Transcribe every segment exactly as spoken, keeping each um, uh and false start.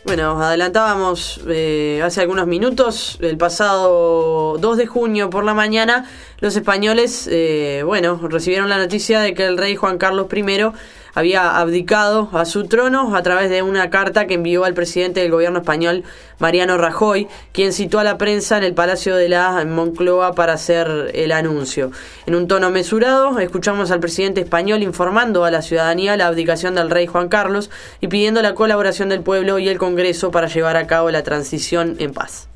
Bueno, adelantábamos eh, hace algunos minutos, el pasado dos de junio por la mañana, los españoles, eh, bueno, recibieron la noticia de que el rey Juan Carlos primero había abdicado a su trono a través de una carta que envió al presidente del gobierno español, Mariano Rajoy, quien citó a la prensa en el Palacio de la Moncloa para hacer el anuncio. En un tono mesurado, escuchamos al presidente español informando a la ciudadanía la abdicación del rey Juan Carlos y pidiendo la colaboración del pueblo y el Congreso para llevar a cabo la transición en paz.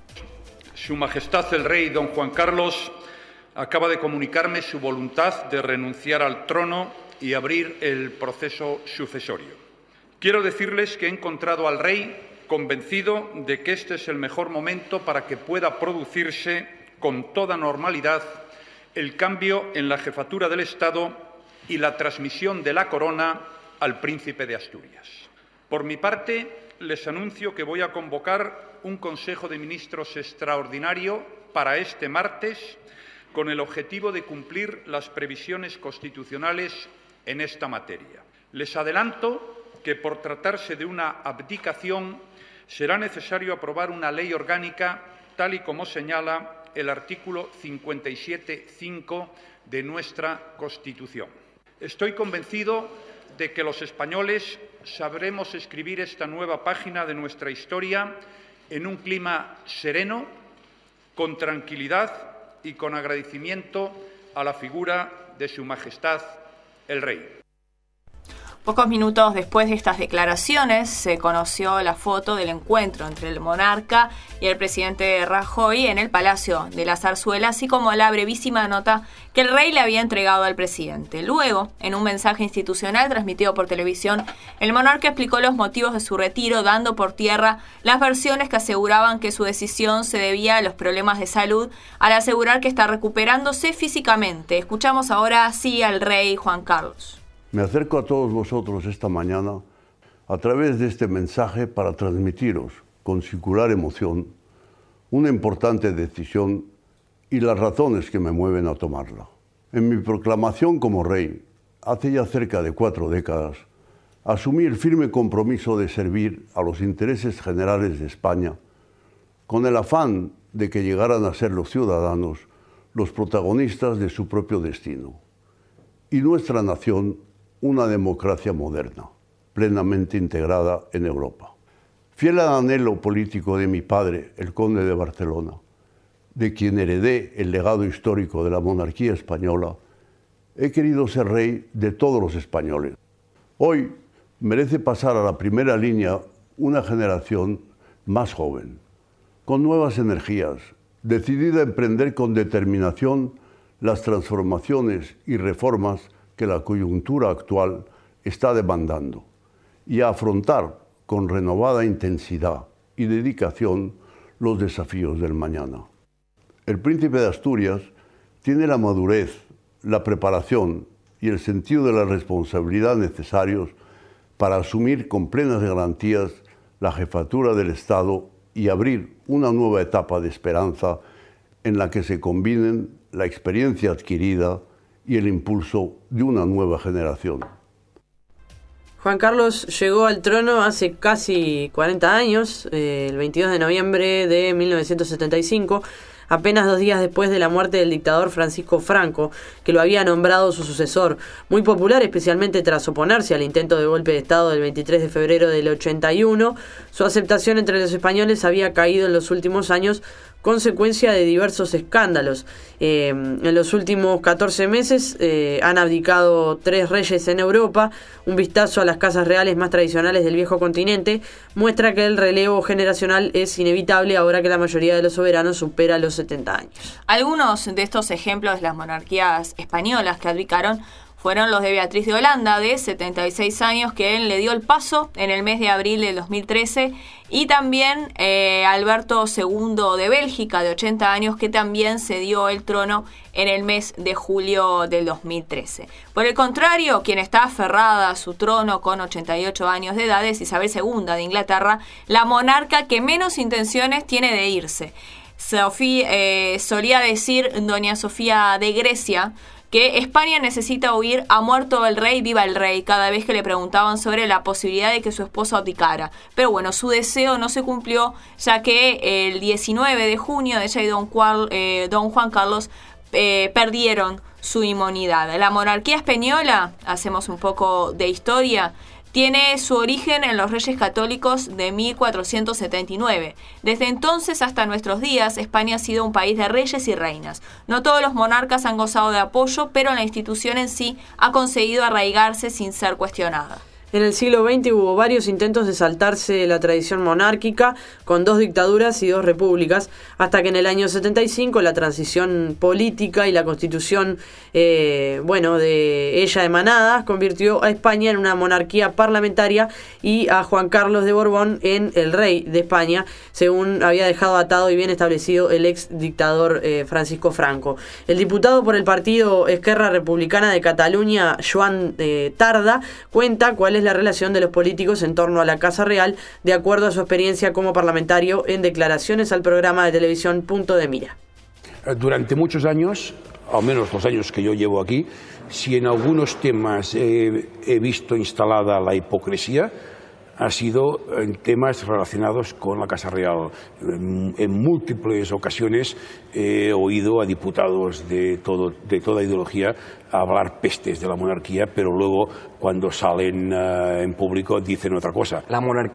Su Majestad el Rey Don Juan Carlos acaba de comunicarme su voluntad de renunciar al trono y abrir el proceso sucesorio. Quiero decirles que he encontrado al rey convencido de que este es el mejor momento para que pueda producirse con toda normalidad el cambio en la jefatura del Estado y la transmisión de la corona al príncipe de Asturias. Por mi parte, les anuncio que voy a convocar un Consejo de Ministros extraordinario para este martes con el objetivo de cumplir las previsiones constitucionales en esta materia. Les adelanto que, por tratarse de una abdicación, será necesario aprobar una ley orgánica, tal y como señala el artículo cincuenta y siete punto cinco de nuestra Constitución. Estoy convencido de que los españoles sabremos escribir esta nueva página de nuestra historia en un clima sereno, con tranquilidad y con agradecimiento a la figura de Su Majestad el Rey. Pocos minutos después de estas declaraciones se conoció la foto del encuentro entre el monarca y el presidente Rajoy en el Palacio de la Zarzuela, así como la brevísima nota que el rey le había entregado al presidente. Luego, en un mensaje institucional transmitido por televisión, el monarca explicó los motivos de su retiro, dando por tierra las versiones que aseguraban que su decisión se debía a los problemas de salud, al asegurar que está recuperándose físicamente. Escuchamos ahora así al rey Juan Carlos. Me acerco a todos vosotros esta mañana a través de este mensaje para transmitiros con singular emoción una importante decisión y las razones que me mueven a tomarla. En mi proclamación como rey, hace ya cerca de cuatro décadas, asumí el firme compromiso de servir a los intereses generales de España con el afán de que llegaran a ser los ciudadanos los protagonistas de su propio destino y nuestra nación una democracia moderna, plenamente integrada en Europa. Fiel al anhelo político de mi padre, el conde de Barcelona, de quien heredé el legado histórico de la monarquía española, he querido ser rey de todos los españoles. Hoy merece pasar a la primera línea una generación más joven, con nuevas energías, decidida a emprender con determinación las transformaciones y reformas que la coyuntura actual está demandando y a afrontar con renovada intensidad y dedicación los desafíos del mañana. El príncipe de Asturias tiene la madurez, la preparación y el sentido de la responsabilidad necesarios para asumir con plenas garantías la jefatura del Estado y abrir una nueva etapa de esperanza en la que se combinen la experiencia adquirida y el impulso de una nueva generación. Juan Carlos llegó al trono hace casi cuarenta años, eh, el veintidós de noviembre de mil novecientos setenta y cinco, apenas dos días después de la muerte del dictador Francisco Franco, que lo había nombrado su sucesor, muy popular especialmente tras oponerse al intento de golpe de Estado del veintitrés de febrero del ochenta y uno. Su aceptación entre los españoles había caído en los últimos años, consecuencia de diversos escándalos. Eh, en los últimos catorce meses eh, han abdicado tres reyes en Europa. Un vistazo a las casas reales más tradicionales del viejo continente muestra que el relevo generacional es inevitable ahora que la mayoría de los soberanos supera los setenta años. Algunos de estos ejemplos de las monarquías españolas que abdicaron fueron los de Beatriz de Holanda, de setenta y seis años, que él le dio el paso en el mes de abril del dos mil trece, y también eh, Alberto segundo de Bélgica, de ochenta años, que también cedió el trono en el mes de julio del dos mil trece. Por el contrario, quien está aferrada a su trono con ochenta y ocho años de edad es Isabel segunda de Inglaterra, la monarca que menos intenciones tiene de irse. Sofía, eh, solía decir doña Sofía de Grecia, que España necesita huir, ha muerto el rey, viva el rey, cada vez que le preguntaban sobre la posibilidad de que su esposo abdicara. Pero bueno, su deseo no se cumplió, ya que el diecinueve de junio de ella y don, Juan, eh, don Juan Carlos eh, perdieron su inmunidad. La monarquía española, hacemos un poco de historia, tiene su origen en los Reyes Católicos de mil cuatrocientos setenta y nueve. Desde entonces hasta nuestros días, España ha sido un país de reyes y reinas. No todos los monarcas han gozado de apoyo, pero la institución en sí ha conseguido arraigarse sin ser cuestionada. En el siglo veinte hubo varios intentos de saltarse la tradición monárquica, con dos dictaduras y dos repúblicas, hasta que en el año setenta y cinco la transición política y la constitución, eh, bueno, de ella emanada, convirtió a España en una monarquía parlamentaria y a Juan Carlos de Borbón en el rey de España, según había dejado atado y bien establecido el ex dictador eh, Francisco Franco. El diputado por el partido Esquerra Republicana de Cataluña, Joan eh, Tarda, cuenta cuál es la relación de los políticos en torno a la Casa Real, de acuerdo a su experiencia como parlamentario, en declaraciones al programa de televisión Punto de Mira. Durante muchos años, al menos los años que yo llevo aquí, si en algunos temas he, he visto instalada la hipocresía, ha sido en temas relacionados con la Casa Real. En, en múltiples ocasiones he oído a diputados de, todo, de toda ideología hablar pestes de la monarquía, pero luego cuando salen uh, en público dicen otra cosa. La monarquía.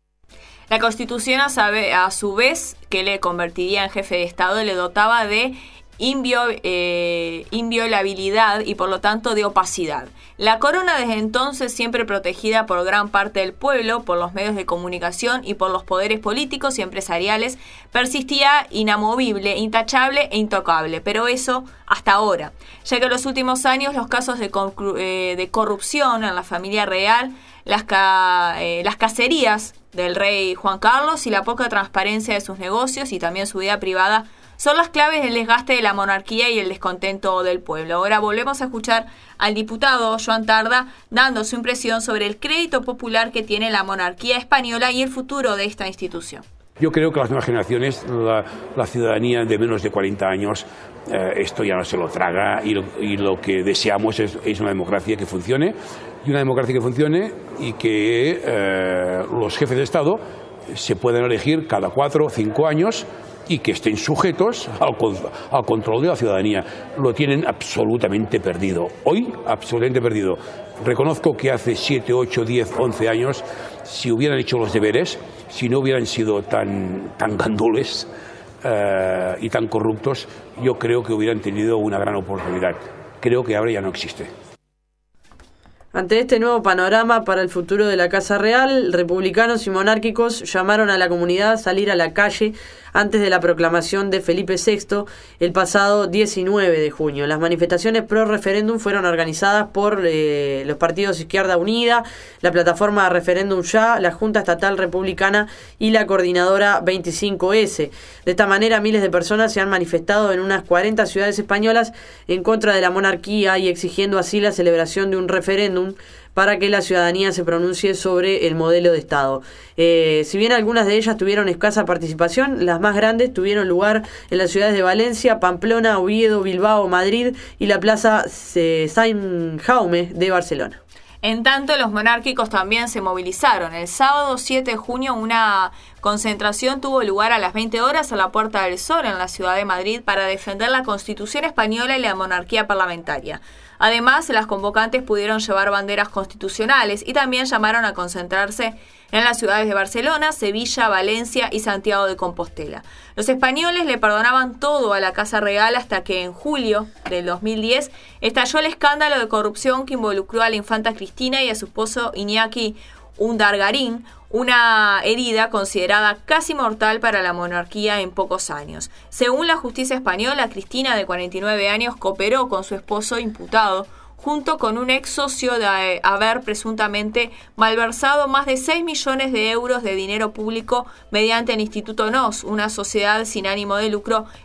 La Constitución, a, saber, a su vez, que le convertiría en jefe de Estado, le dotaba de Invio, eh, inviolabilidad y por lo tanto de opacidad. La corona desde entonces, siempre protegida por gran parte del pueblo, por los medios de comunicación y por los poderes políticos y empresariales, persistía inamovible, intachable e intocable, pero eso hasta ahora, ya que en los últimos años los casos de, eh, de corrupción en la familia real, las, ca, eh, las cacerías del rey Juan Carlos y la poca transparencia de sus negocios y también su vida privada son las claves del desgaste de la monarquía y el descontento del pueblo. Ahora volvemos a escuchar al diputado Joan Tarda dando su impresión sobre el crédito popular que tiene la monarquía española y el futuro de esta institución. Yo creo que las nuevas generaciones, la, la ciudadanía de menos de cuarenta años, eh, esto ya no se lo traga y lo, y lo que deseamos es, es una democracia que funcione, y una democracia que funcione y que eh, los jefes de Estado se puedan elegir cada cuatro o cinco años y que estén sujetos al, al control de la ciudadanía. Lo tienen absolutamente perdido. Hoy, absolutamente perdido. Reconozco que hace siete, ocho, diez, once años, si hubieran hecho los deberes, si no hubieran sido tan, tan gandules eh, y tan corruptos, yo creo que hubieran tenido una gran oportunidad. Creo que ahora ya no existe. Ante este nuevo panorama para el futuro de la Casa Real, republicanos y monárquicos llamaron a la comunidad a salir a la calle antes de la proclamación de Felipe sexto el pasado diecinueve de junio. Las manifestaciones pro referéndum fueron organizadas por eh, los partidos Izquierda Unida, la plataforma Referéndum Ya, la Junta Estatal Republicana y la coordinadora veinticinco ese. De esta manera, miles de personas se han manifestado en unas cuarenta ciudades españolas en contra de la monarquía y exigiendo así la celebración de un referéndum para que la ciudadanía se pronuncie sobre el modelo de Estado. Eh, si bien algunas de ellas tuvieron escasa participación, las más grandes tuvieron lugar en las ciudades de Valencia, Pamplona, Oviedo, Bilbao, Madrid y la Plaza eh, Sant Jaume de Barcelona. En tanto, los monárquicos también se movilizaron. El sábado siete de junio una concentración tuvo lugar a las veinte horas a la Puerta del Sol en la ciudad de Madrid para defender la Constitución española y la monarquía parlamentaria. Además, las convocantes pudieron llevar banderas constitucionales y también llamaron a concentrarse en las ciudades de Barcelona, Sevilla, Valencia y Santiago de Compostela. Los españoles le perdonaban todo a la Casa Real hasta que en julio del dos mil diez estalló el escándalo de corrupción que involucró a la infanta Cristina y a su esposo Iñaki Undargarín, una herida considerada casi mortal para la monarquía en pocos años. Según la justicia española, Cristina, de cuarenta y nueve años, cooperó con su esposo imputado, junto con un ex socio, de haber presuntamente malversado más de seis millones de euros de dinero público mediante el Instituto N O S, una sociedad sin ánimo de lucro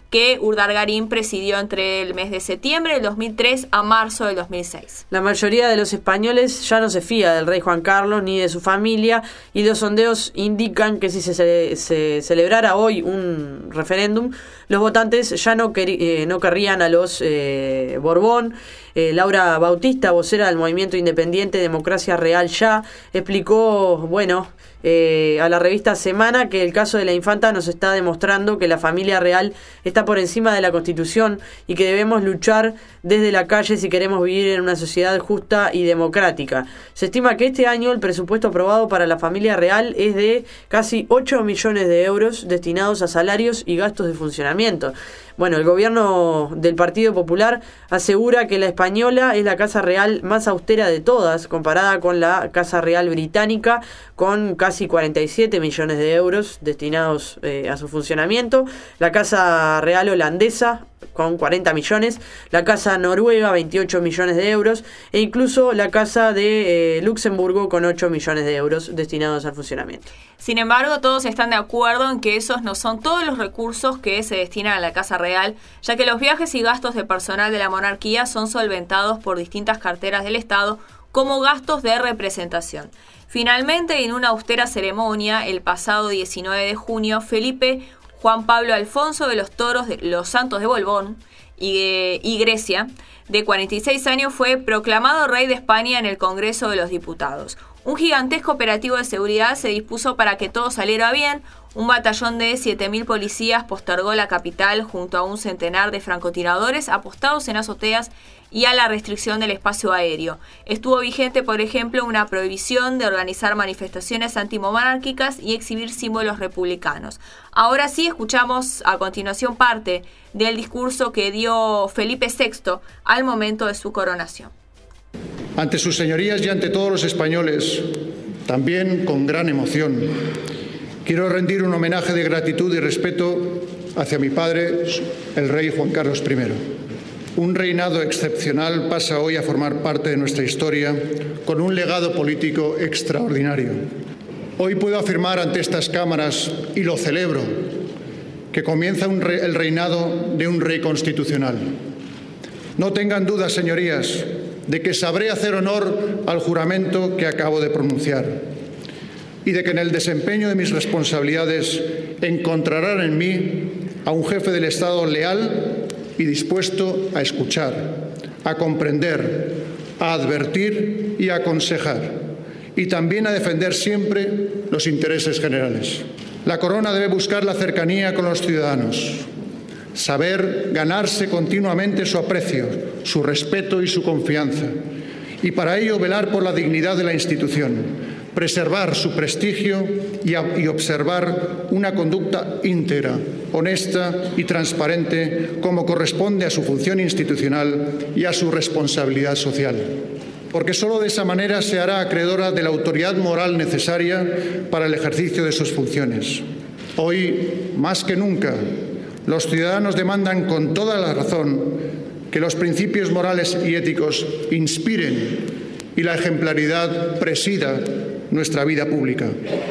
que Urdangarín presidió entre el mes de septiembre del dos mil tres a marzo del dos mil seis. La mayoría de los españoles ya no se fía del rey Juan Carlos ni de su familia, y los sondeos indican que si se, se, se celebrara hoy un referéndum, los votantes ya no, quer, eh, no querrían a los eh, Borbón. Eh, Laura Bautista, vocera del movimiento independiente Democracia Real Ya, explicó, bueno, eh, a la revista Semana que el caso de la infanta nos está demostrando que la familia real está por encima de la Constitución y que debemos luchar desde la calle si queremos vivir en una sociedad justa y democrática. Se estima que este año el presupuesto aprobado para la familia real es de casi ocho millones de euros destinados a salarios y gastos de funcionamiento. Bueno, el gobierno del Partido Popular asegura que la española es la casa real más austera de todas, comparada con la casa real británica, con casi cuarenta y siete millones de euros destinados eh, a su funcionamiento, la casa real holandesa con cuarenta millones, la casa noruega veintiocho millones de euros e incluso la casa de eh, Luxemburgo con ocho millones de euros destinados al funcionamiento. Sin embargo, todos están de acuerdo en que esos no son todos los recursos que se destinan a la Casa Real, ya que los viajes y gastos de personal de la monarquía son solventados por distintas carteras del Estado como gastos de representación. Finalmente, en una austera ceremonia, el pasado diecinueve de junio, Felipe Juan Pablo Alfonso de los Toros de los Santos de Borbón y, de, y Grecia, de cuarenta y seis años, fue proclamado rey de España en el Congreso de los Diputados. Un gigantesco operativo de seguridad se dispuso para que todo saliera bien. Un batallón de siete mil policías postergó la capital junto a un centenar de francotiradores apostados en azoteas y a la restricción del espacio aéreo. Estuvo vigente, por ejemplo, una prohibición de organizar manifestaciones antimonárquicas y exhibir símbolos republicanos. Ahora sí, escuchamos a continuación parte del discurso que dio Felipe sexto al momento de su coronación. Ante sus señorías y ante todos los españoles, también con gran emoción, quiero rendir un homenaje de gratitud y respeto hacia mi padre, el rey Juan Carlos primero. Un reinado excepcional pasa hoy a formar parte de nuestra historia con un legado político extraordinario. Hoy puedo afirmar ante estas cámaras, y lo celebro, que comienza un re- el reinado de un rey constitucional. No tengan dudas, señorías, de que sabré hacer honor al juramento que acabo de pronunciar y de que en el desempeño de mis responsabilidades encontrarán en mí a un jefe del Estado leal y dispuesto a escuchar, a comprender, a advertir y a aconsejar, y también a defender siempre los intereses generales. La corona debe buscar la cercanía con los ciudadanos, saber ganarse continuamente su aprecio, su respeto y su confianza, y para ello velar por la dignidad de la institución, preservar su prestigio y, a, y observar una conducta íntegra, honesta y transparente, como corresponde a su función institucional y a su responsabilidad social. Porque solo de esa manera se hará acreedora de la autoridad moral necesaria para el ejercicio de sus funciones. Hoy, más que nunca, los ciudadanos demandan con toda la razón que los principios morales y éticos inspiren y la ejemplaridad presida nuestra vida pública.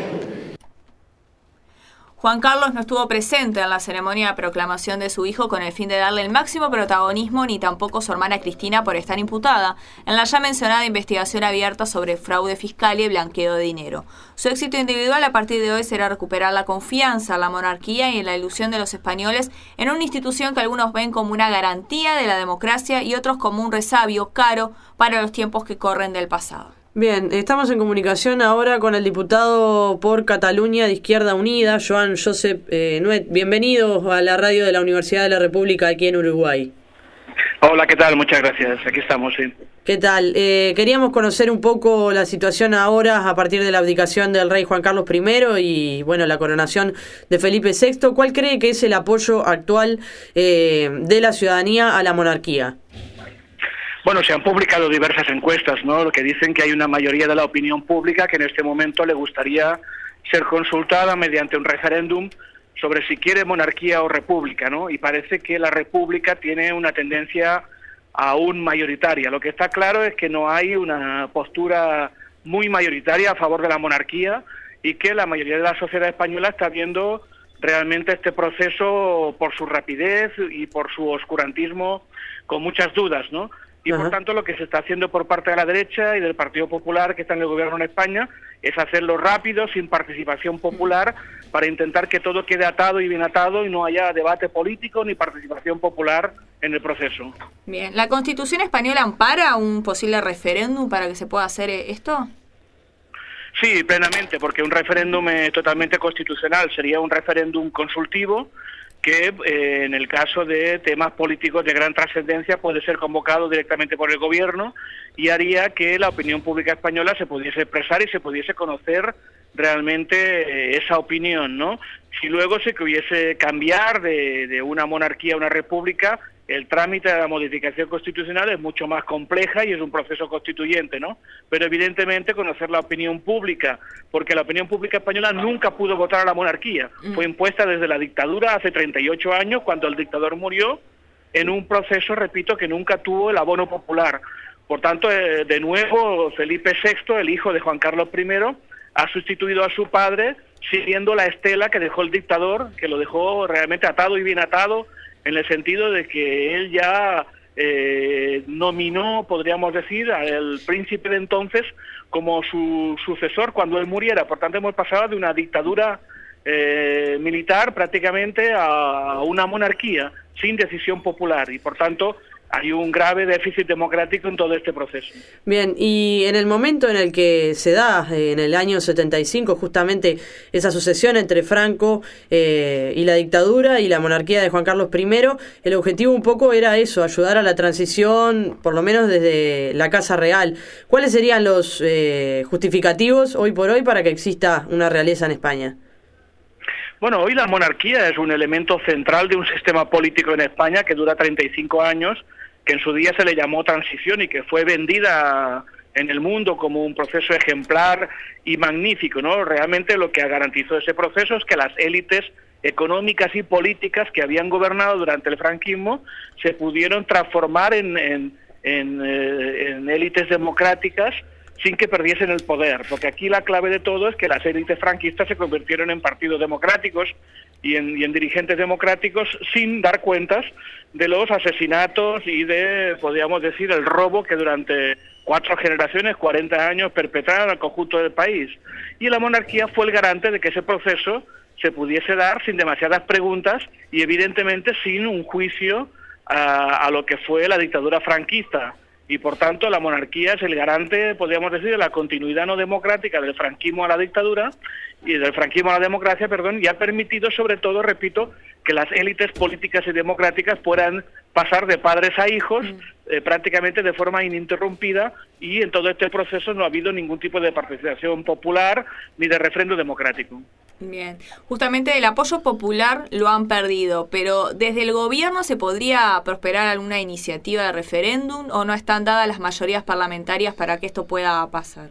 Juan Carlos no estuvo presente en la ceremonia de proclamación de su hijo con el fin de darle el máximo protagonismo, ni tampoco su hermana Cristina por estar imputada en la ya mencionada investigación abierta sobre fraude fiscal y blanqueo de dinero. Su éxito individual a partir de hoy será recuperar la confianza en la monarquía y en la ilusión de los españoles en una institución que algunos ven como una garantía de la democracia y otros como un resabio caro para los tiempos que corren del pasado. Bien, estamos en comunicación ahora con el diputado por Cataluña de Izquierda Unida, Joan Josep eh, Nuet. Bienvenido a la radio de la Universidad de la República aquí en Uruguay. Hola, ¿qué tal? Muchas gracias. Aquí estamos, sí. ¿Qué tal? Eh, queríamos conocer un poco la situación ahora a partir de la abdicación del rey Juan Carlos primero y, bueno, la coronación de Felipe sexto. ¿Cuál cree que es el apoyo actual eh, de la ciudadanía a la monarquía? Bueno, se han publicado diversas encuestas, ¿no?, que dicen que hay una mayoría de la opinión pública que en este momento le gustaría ser consultada mediante un referéndum sobre si quiere monarquía o república, ¿no? Y parece que la república tiene una tendencia aún mayoritaria. Lo que está claro es que no hay una postura muy mayoritaria a favor de la monarquía y que la mayoría de la sociedad española está viendo realmente este proceso por su rapidez y por su oscurantismo con muchas dudas, ¿no? Y Ajá. por tanto lo que se está haciendo por parte de la derecha y del Partido Popular que está en el gobierno en España es hacerlo rápido, sin participación popular, para intentar que todo quede atado y bien atado y no haya debate político ni participación popular en el proceso. Bien, ¿la Constitución española ampara un posible referéndum para que se pueda hacer esto? Sí, plenamente, porque un referéndum es totalmente constitucional, sería un referéndum consultivo que eh, en el caso de temas políticos de gran trascendencia puede ser convocado directamente por el gobierno y haría que la opinión pública española se pudiese expresar y se pudiese conocer realmente eh, esa opinión, ¿no? Si luego se hubiese cambiar de, de una monarquía a una república, el trámite de la modificación constitucional es mucho más compleja y es un proceso constituyente, ¿no? Pero evidentemente conocer la opinión pública, porque la opinión pública española nunca pudo votar a la monarquía. Mm. Fue impuesta desde la dictadura hace treinta y ocho años, cuando el dictador murió, en un proceso, repito, que nunca tuvo el abono popular. Por tanto, eh, de nuevo, Felipe sexto, el hijo de Juan Carlos primero, ha sustituido a su padre, siguiendo la estela que dejó el dictador, que lo dejó realmente atado y bien atado, en el sentido de que él ya eh, nominó, podríamos decir, al príncipe de entonces como su sucesor cuando él muriera. Por tanto, hemos pasado de una dictadura eh, militar prácticamente a una monarquía sin decisión popular y, por tanto, hay un grave déficit democrático en todo este proceso. Bien, y en el momento en el que se da, eh, en el año setenta y cinco, justamente esa sucesión entre Franco eh, y la dictadura y la monarquía de Juan Carlos primero, el objetivo un poco era eso, ayudar a la transición, por lo menos desde la Casa Real. ¿Cuáles serían los eh, justificativos hoy por hoy para que exista una realeza en España? Bueno, hoy la monarquía es un elemento central de un sistema político en España que dura treinta y cinco años, que en su día se le llamó transición y que fue vendida en el mundo como un proceso ejemplar y magnífico, ¿no? Realmente lo que garantizó ese proceso es que las élites económicas y políticas que habían gobernado durante el franquismo se pudieron transformar en, en, en, eh, en élites democráticas sin que perdiesen el poder, porque aquí la clave de todo es que las élites franquistas se convirtieron en partidos democráticos y en, y en dirigentes democráticos sin dar cuentas de los asesinatos y de, podríamos decir, el robo que durante cuatro generaciones, cuarenta años, perpetraron al conjunto del país. Y la monarquía fue el garante de que ese proceso se pudiese dar sin demasiadas preguntas y evidentemente sin un juicio a, a lo que fue la dictadura franquista. Y por tanto la monarquía es el garante, podríamos decir, de la continuidad no democrática del franquismo a la dictadura y del franquismo a la democracia, perdón, y ha permitido sobre todo, repito, que las élites políticas y democráticas puedan pasar de padres a hijos eh, prácticamente de forma ininterrumpida y en todo este proceso no ha habido ningún tipo de participación popular ni de refrendo democrático. Bien, justamente el apoyo popular lo han perdido, pero ¿desde el gobierno se podría prosperar alguna iniciativa de referéndum o no están dadas las mayorías parlamentarias para que esto pueda pasar?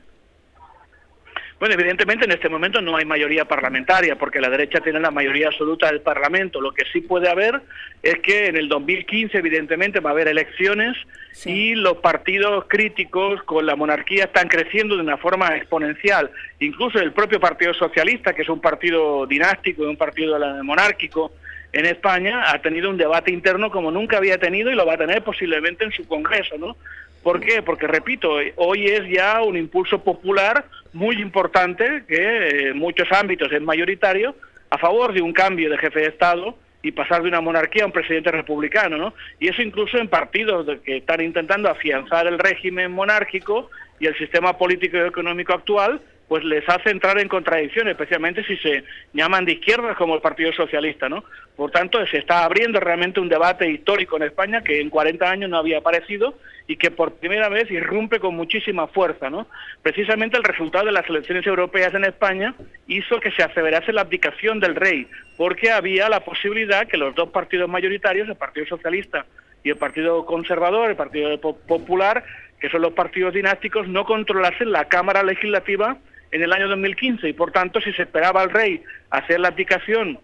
Bueno, evidentemente en este momento no hay mayoría parlamentaria porque la derecha tiene la mayoría absoluta del Parlamento. Lo que sí puede haber es que en el dos mil quince evidentemente va a haber elecciones sí. y los partidos críticos con la monarquía están creciendo de una forma exponencial. Incluso el propio Partido Socialista, que es un partido dinástico, un partido monárquico en España, ha tenido un debate interno como nunca había tenido y lo va a tener posiblemente en su Congreso, ¿no? ¿Por qué? Porque, repito, hoy es ya un impulso popular muy importante que en muchos ámbitos es mayoritario a favor de un cambio de jefe de Estado y pasar de una monarquía a un presidente republicano, ¿no? Y eso incluso en partidos que están intentando afianzar el régimen monárquico y el sistema político y económico actual, pues les hace entrar en contradicción, especialmente si se llaman de izquierdas como el Partido Socialista, ¿no? Por tanto, se está abriendo realmente un debate histórico en España que en cuarenta años no había aparecido y que por primera vez irrumpe con muchísima fuerza, ¿no? Precisamente el resultado de las elecciones europeas en España hizo que se acelerase la abdicación del rey, porque había la posibilidad que los dos partidos mayoritarios, el Partido Socialista y el Partido Conservador, el Partido Popular, que son los partidos dinásticos, no controlasen la Cámara Legislativa en el año dos mil quince y por tanto si se esperaba al rey hacer la abdicación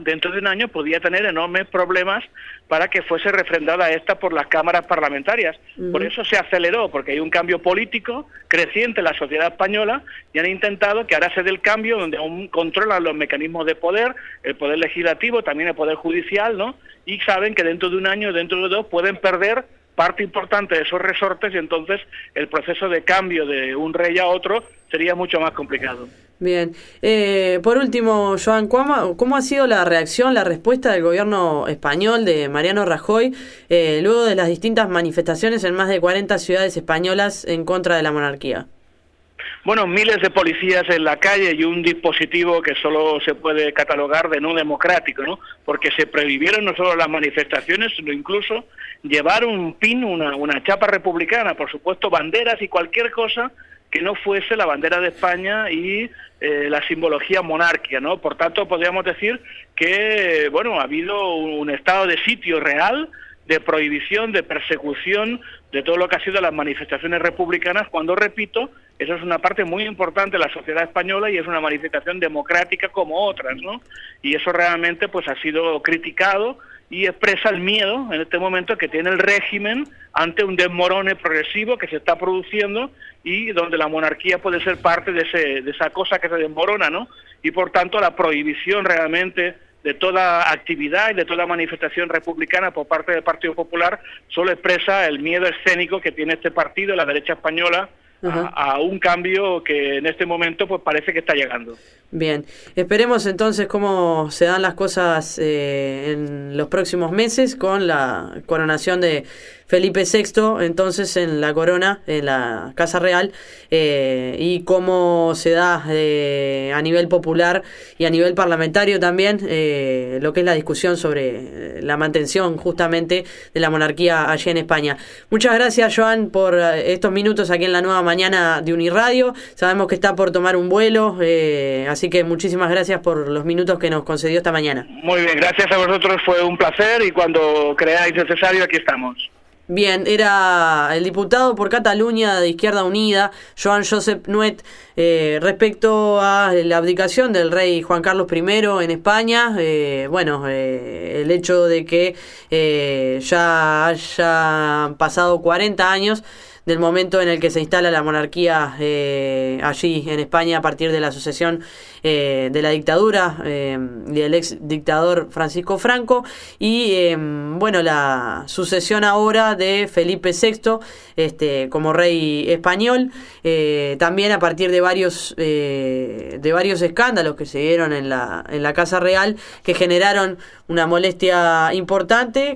dentro de un año podía tener enormes problemas para que fuese refrendada esta por las cámaras parlamentarias. Uh-huh. Por eso se aceleró, porque hay un cambio político creciente en la sociedad española y han intentado que ahora se dé el cambio donde aún controlan los mecanismos de poder, el poder legislativo, también el poder judicial, ¿no? Y saben que dentro de un año, dentro de dos, pueden perder parte importante de esos resortes y entonces el proceso de cambio de un rey a otro sería mucho más complicado. Bien. Eh, por último, Joan, ¿cómo, ¿cómo ha sido la reacción, la respuesta del gobierno español de Mariano Rajoy eh, luego de las distintas manifestaciones en más de cuarenta ciudades españolas en contra de la monarquía? Bueno, miles de policías en la calle y un dispositivo que solo se puede catalogar de no democrático, ¿no? Porque se prohibieron no solo las manifestaciones, sino incluso llevar un pin, una, una chapa republicana, por supuesto, banderas y cualquier cosa que no fuese la bandera de España y eh, la simbología monárquica, ¿no? Por tanto, podríamos decir que, bueno, ha habido un estado de sitio real, de prohibición, de persecución de todo lo que ha sido las manifestaciones republicanas, cuando, repito, eso es una parte muy importante de la sociedad española y es una manifestación democrática como otras, ¿no? Y eso realmente pues ha sido criticado y expresa el miedo en este momento que tiene el régimen ante un desmorone progresivo que se está produciendo y donde la monarquía puede ser parte de, ese, de esa cosa que se desmorona, ¿no? Y por tanto la prohibición realmente de toda actividad y de toda manifestación republicana por parte del Partido Popular solo expresa el miedo escénico que tiene este partido, la derecha española, a, a un cambio que en este momento pues parece que está llegando. Bien, esperemos entonces cómo se dan las cosas eh, en los próximos meses con la coronación de Felipe sexto, entonces en la corona, en la Casa Real, eh, y cómo se da eh, a nivel popular y a nivel parlamentario también eh, lo que es la discusión sobre la mantención justamente de la monarquía allí en España. Muchas gracias, Joan, por estos minutos aquí en la nueva mañana de Uniradio. Sabemos que está por tomar un vuelo, eh, así que muchísimas gracias por los minutos que nos concedió esta mañana. Muy bien, gracias a vosotros, fue un placer y cuando creáis necesario aquí estamos. Bien, era el diputado por Cataluña de Izquierda Unida, Joan Josep Nuet, eh, respecto a la abdicación del rey Juan Carlos primero en España. Eh, bueno, eh, el hecho de que eh, ya haya pasado cuarenta años del momento en el que se instala la monarquía eh, allí en España a partir de la sucesión eh, de la dictadura eh, del ex dictador Francisco Franco y eh, bueno, la sucesión ahora de Felipe sexto este, como rey español, eh, también a partir de varios eh, de varios escándalos que se dieron en la, en la Casa Real que generaron una molestia importante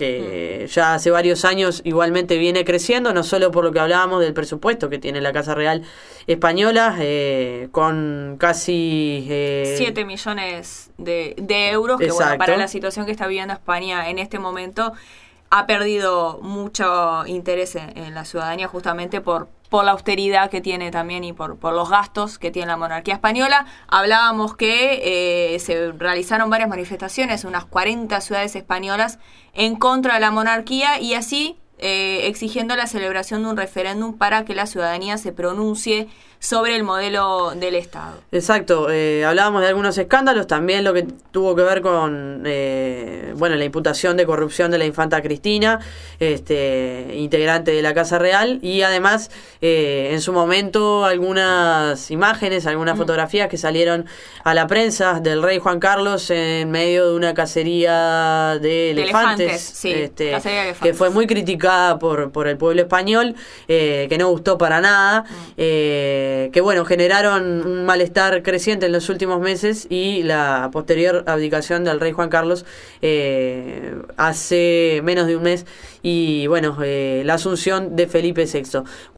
que ya hace varios años igualmente viene creciendo, no solo por lo que hablábamos del presupuesto que tiene la Casa Real española, eh, con casi... Eh, siete millones de, de euros, que bueno, para la situación que está viviendo España en este momento, ha perdido mucho interés en, en la ciudadanía justamente por por la austeridad que tiene también y por, por los gastos que tiene la monarquía española. Hablábamos que eh, se realizaron varias manifestaciones en unas cuarenta ciudades españolas en contra de la monarquía y así eh, exigiendo la celebración de un referéndum para que la ciudadanía se pronuncie sobre el modelo del Estado. Exacto, eh, hablábamos de algunos escándalos, también lo que tuvo que ver con eh, bueno, la imputación de corrupción de la infanta Cristina, este, integrante de la Casa Real, y además eh, en su momento algunas imágenes, algunas mm. fotografías que salieron a la prensa del rey Juan Carlos en medio de una cacería de, de elefantes, elefantes sí, este, cacería de elefantes. Que fue muy criticada por, por el pueblo español, eh, que no gustó para nada, mm. eh, que bueno, generaron un malestar creciente en los últimos meses y la posterior abdicación del rey Juan Carlos eh, hace menos de un mes y bueno, eh, la asunción de Felipe sexto.